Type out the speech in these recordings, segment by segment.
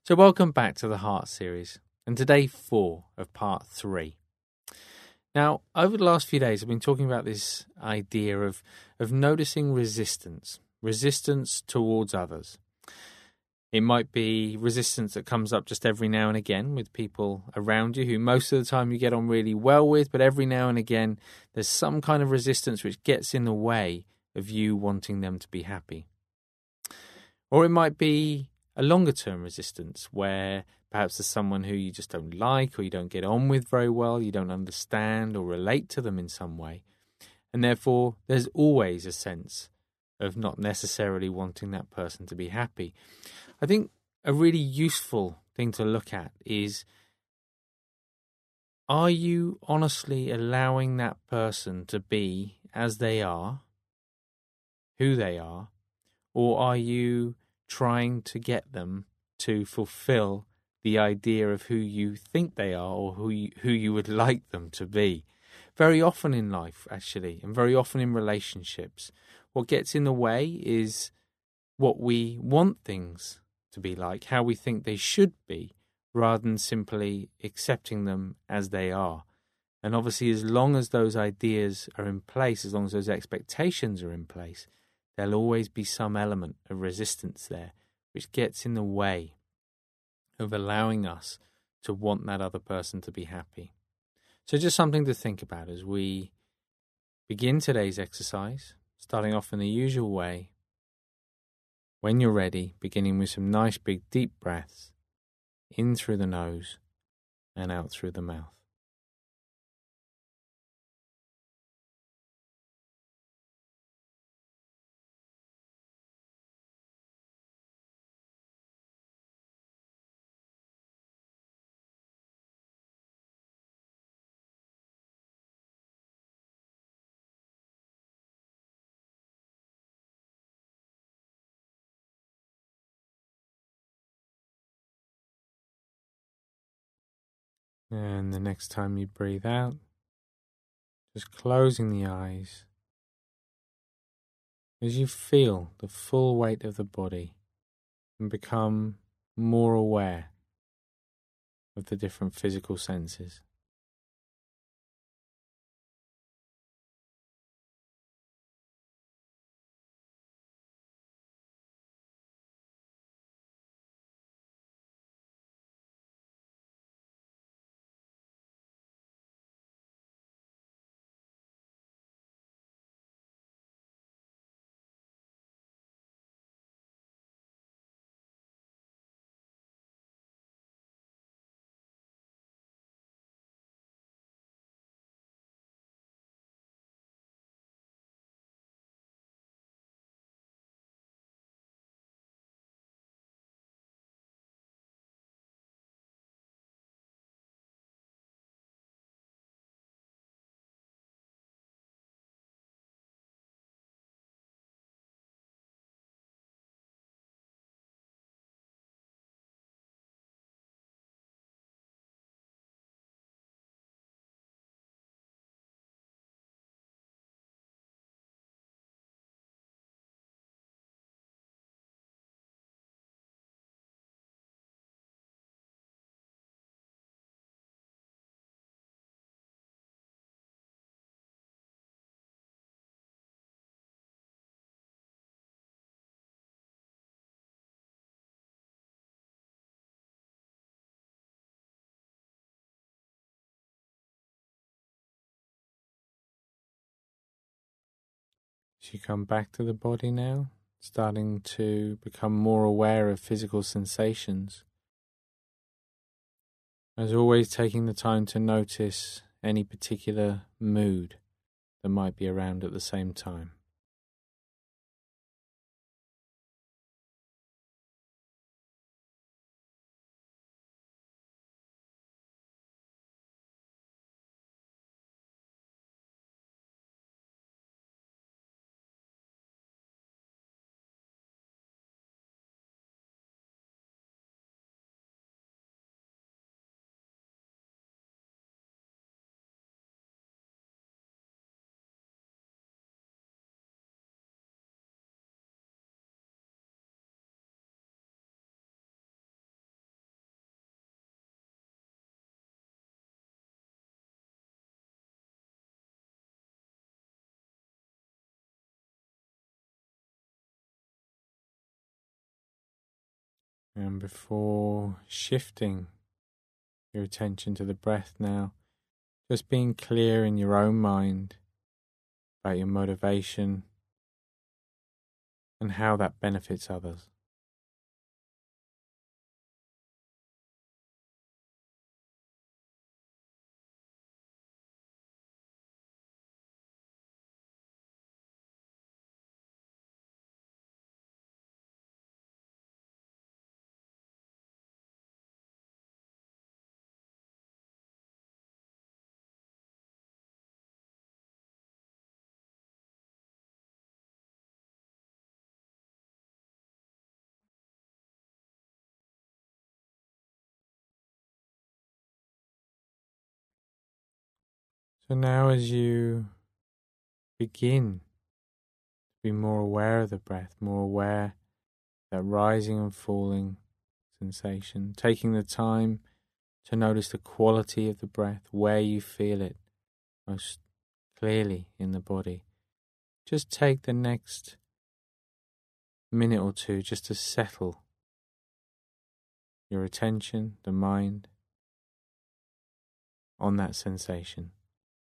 So welcome back to the Heart series, and today 4 of part 3. Now, over the last few days, I've been talking about this idea of noticing resistance towards others. It might be resistance that comes up just every now and again with people around you who most of the time you get on really well with, but every now and again there's some kind of resistance which gets in the way of you wanting them to be happy. Or it might be a longer term resistance where perhaps there's someone who you just don't like or you don't get on with very well, you don't understand or relate to them in some way. And therefore there's always a sense of not necessarily wanting that person to be happy. I think a really useful thing to look at is, are you honestly allowing that person to be as they are, who they are, or are you trying to get them to fulfill the idea of who you think they are or who you would like them to be? Very often in life, actually, and very often in relationships, what gets in the way is what we want things to be like, how we think they should be, rather than simply accepting them as they are. And obviously, as long as those ideas are in place, as long as those expectations are in place, there'll always be some element of resistance there, which gets in the way of allowing us to want that other person to be happy. So just something to think about as we begin today's exercise, starting off in the usual way. When you're ready, beginning with some nice big deep breaths, in through the nose and out through the mouth. And the next time you breathe out, just closing the eyes as you feel the full weight of the body and become more aware of the different physical senses. As you come back to the body now, starting to become more aware of physical sensations. As always, taking the time to notice any particular mood that might be around at the same time. And before shifting your attention to the breath now, just being clear in your own mind about your motivation and how that benefits others. So now as you begin to be more aware of the breath, more aware of that rising and falling sensation, taking the time to notice the quality of the breath, where you feel it most clearly in the body. Just take the next minute or two just to settle your attention, the mind, on that sensation.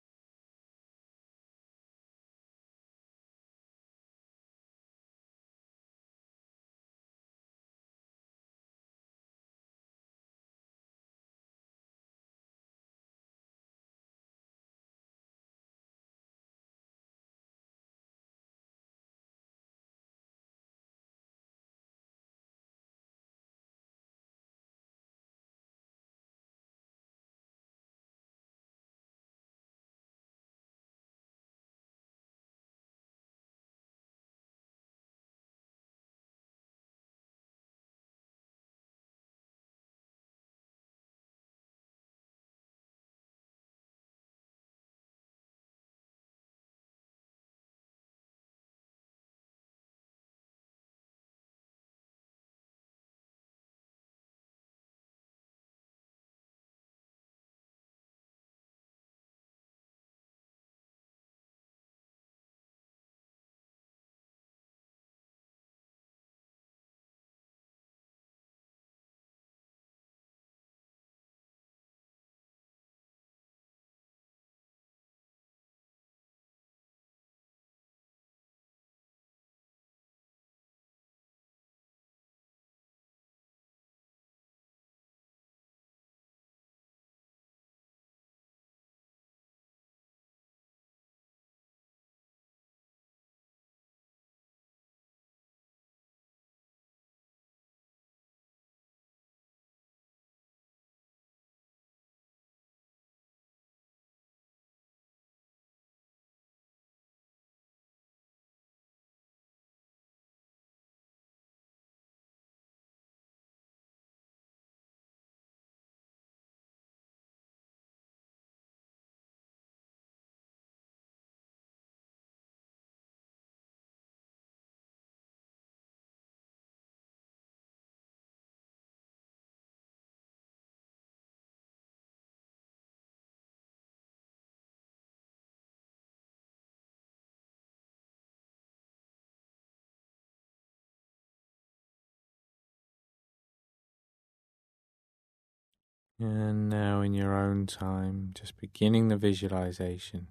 And now in your own time, just beginning the visualization,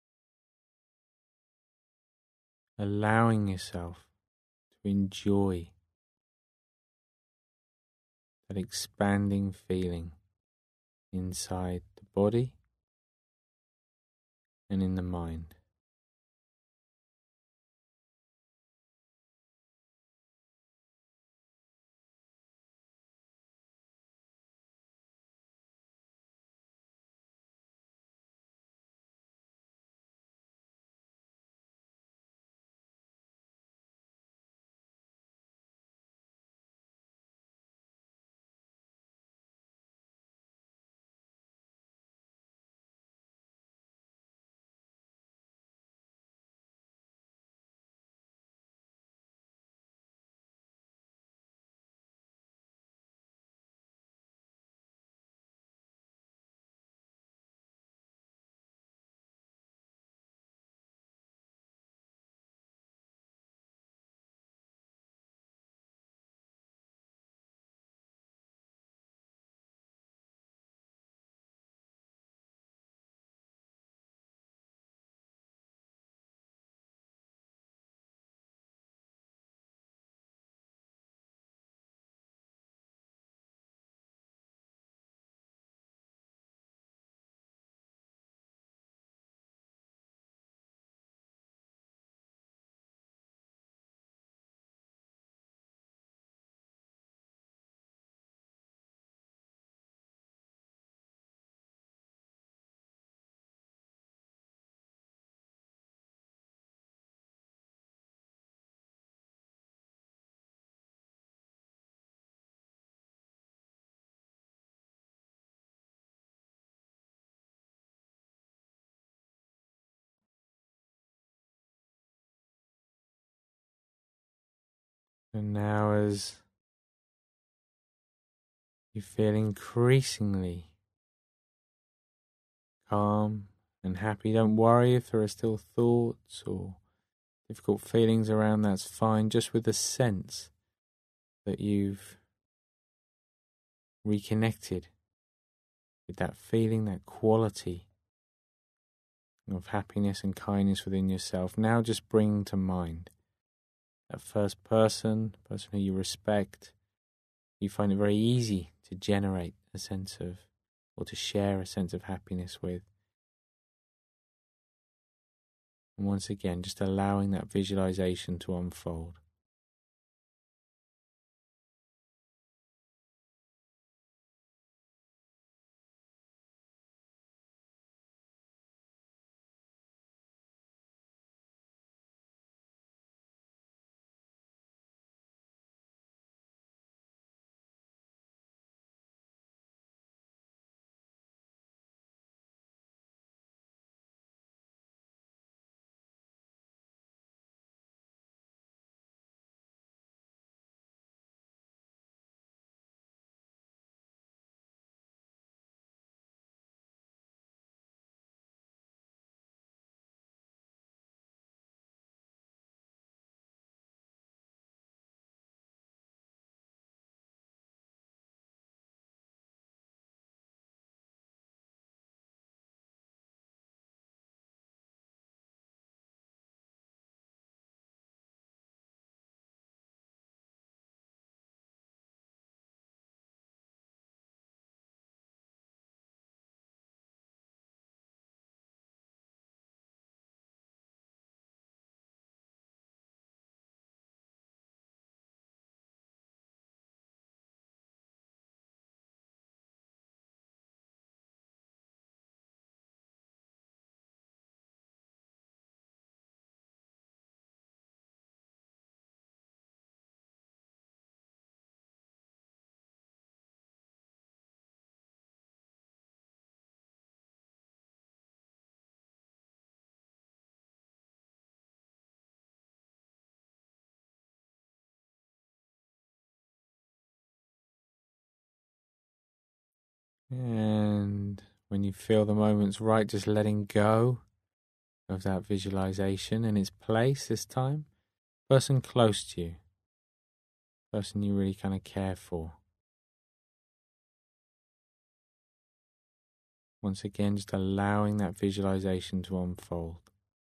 allowing yourself to enjoy that expanding feeling inside the body and in the mind. And now as you feel increasingly calm and happy, don't worry if there are still thoughts or difficult feelings around, that's fine, just with the sense that you've reconnected with that feeling, that quality of happiness and kindness within yourself. Now just bring to mind that first person who you respect. You find it very easy to generate a sense of, or to share a sense of happiness with. And once again, just allowing that visualization to unfold. And when you feel the moment's right, just letting go of that visualization in its place this time. Person close to you, person you really kind of care for. Once again, just allowing that visualization to unfold.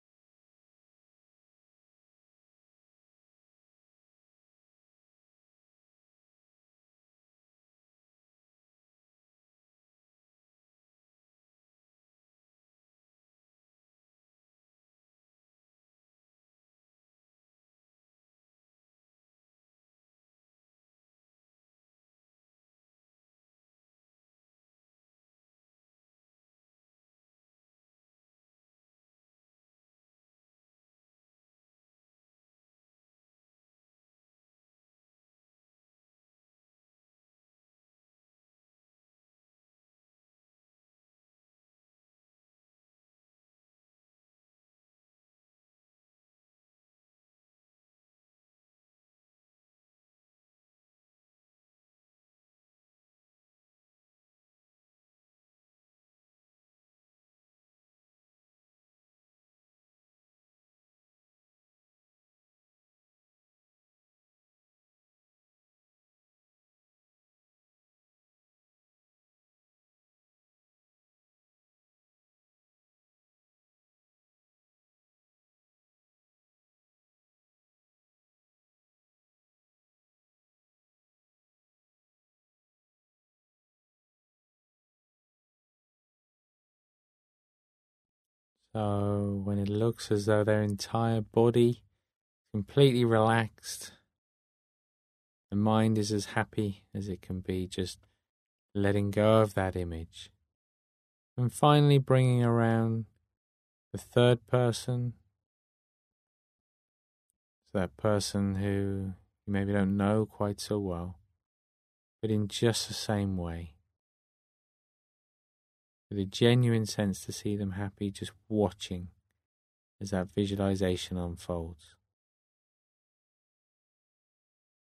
So when it looks as though their entire body is completely relaxed, the mind is as happy as it can be, just letting go of that image. And finally bringing around the third person, so that person who you maybe don't know quite so well, but in just the same way, with a genuine sense to see them happy, just watching as that visualization unfolds.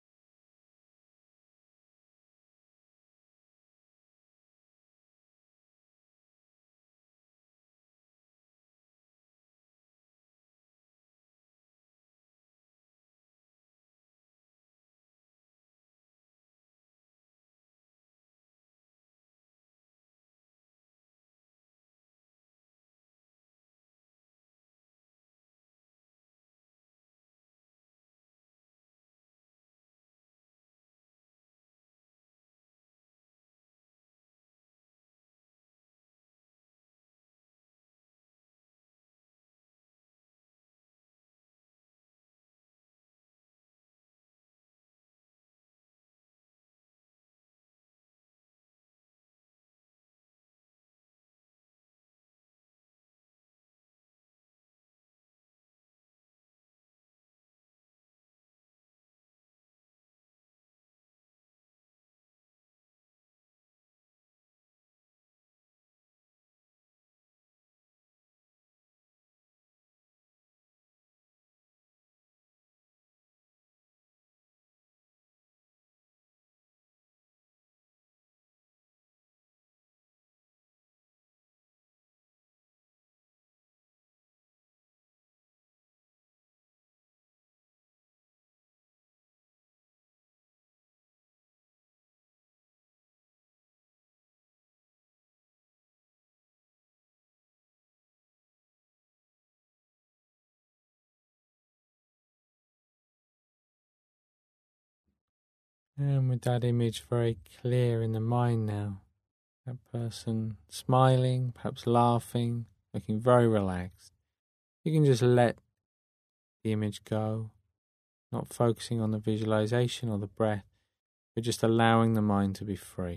And with that image very clear in the mind now, that person smiling, perhaps laughing, looking very relaxed, you can just let the image go, not focusing on the visualization or the breath, but just allowing the mind to be free.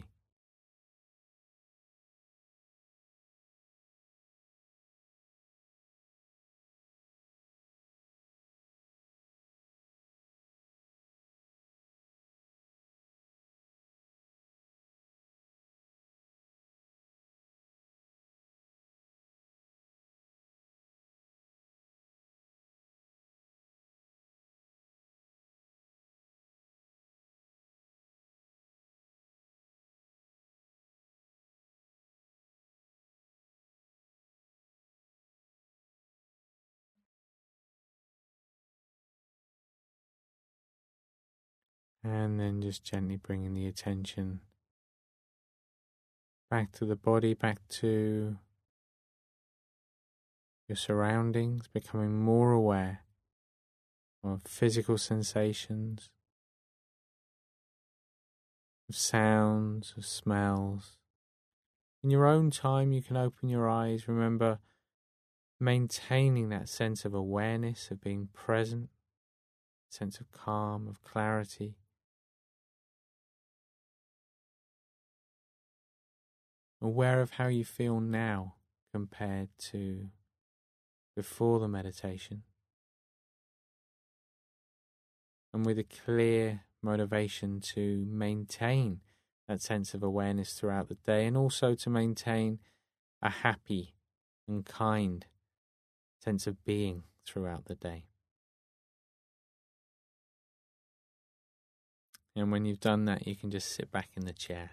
And then just gently bringing the attention back to the body, back to your surroundings, becoming more aware of physical sensations, of sounds, of smells. In your own time, you can open your eyes. Remember, maintaining that sense of awareness, of being present, sense of calm, of clarity. Aware of how you feel now compared to before the meditation. And with a clear motivation to maintain that sense of awareness throughout the day, and also to maintain a happy and kind sense of being throughout the day. And when you've done that, you can just sit back in the chair.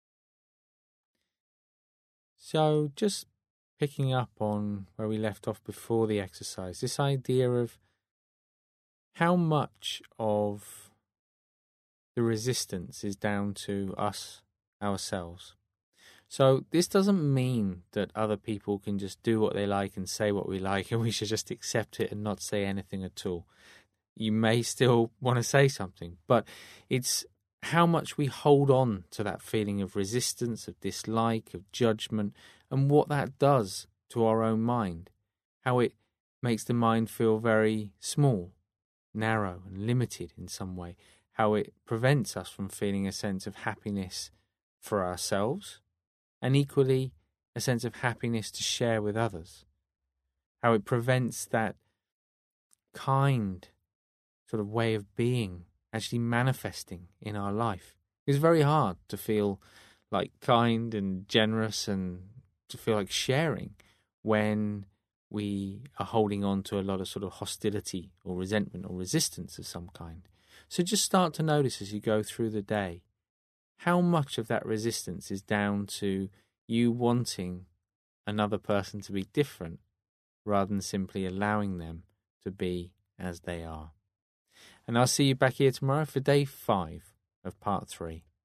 So just picking up on where we left off before the exercise, this idea of how much of the resistance is down to us, ourselves. So this doesn't mean that other people can just do what they like and say what we like and we should just accept it and not say anything at all. You may still want to say something, but it's how much we hold on to that feeling of resistance, of dislike, of judgment, and what that does to our own mind. How it makes the mind feel very small, narrow, and limited in some way. How it prevents us from feeling a sense of happiness for ourselves, and equally a sense of happiness to share with others. How it prevents that kind sort of way of being actually manifesting in our life. It's very hard to feel like kind and generous and to feel like sharing when we are holding on to a lot of sort of hostility or resentment or resistance of some kind. So just start to notice as you go through the day how much of that resistance is down to you wanting another person to be different rather than simply allowing them to be as they are. And I'll see you back here tomorrow for day 5 of part 3.